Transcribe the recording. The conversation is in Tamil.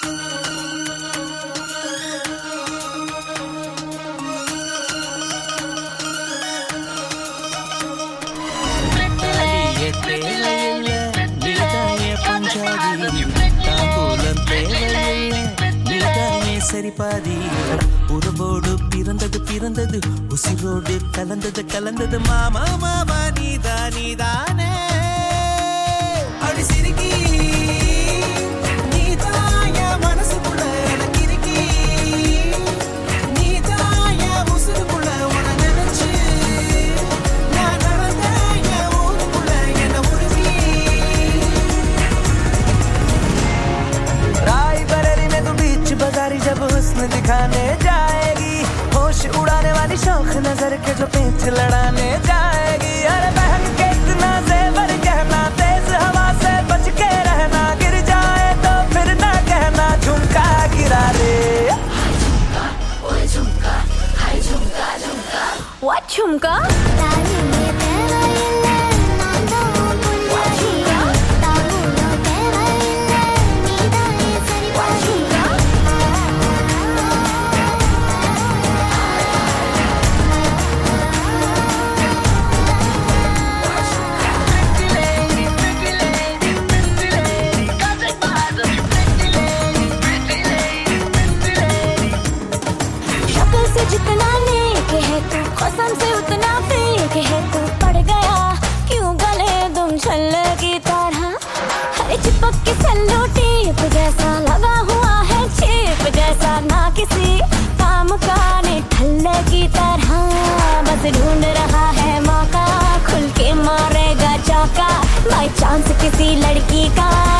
சரிபாதி உறவோடு பிறந்தது பிறந்தது உசிரோடு கலந்தது கலந்தது மாமா மாமா நீதானே அப்படி சிரிக்கி நீதாய மனசுக்குள்ள எனக்கு இருக்கி நீதாய உசுருக்குள்ள உன நினைச்சு நான் நடந்த என் ஊருக்குள்ள என்ன உருகி राय बरेली में तू बीच बाजारी जब हुस्न दिखाने जाएगी होश उड़ाने वाली शौक नजर के जो पेंच लड़ाने जाएगी अरे बहन के इतना ज़ेवर कहना तेज हवा से बच के रहना गिर जाए तो फिर ना कहना झुमका गिरा दे हाय झुमका ओए झुमका हाय झुमका झुमका What झुमका जितना नेक है तू कसम से उतना फेक है तू पड़ गया क्यों गले तुम छल्ले की तरह हरे चिपक के सल्लो टेप जैसा लगा हुआ है चेप जैसा ना किसी काम का ने ठल्ले की तरह बस ढूंढ रहा है मौका खुल के मारेगा चौका बाई चांस किसी लड़की का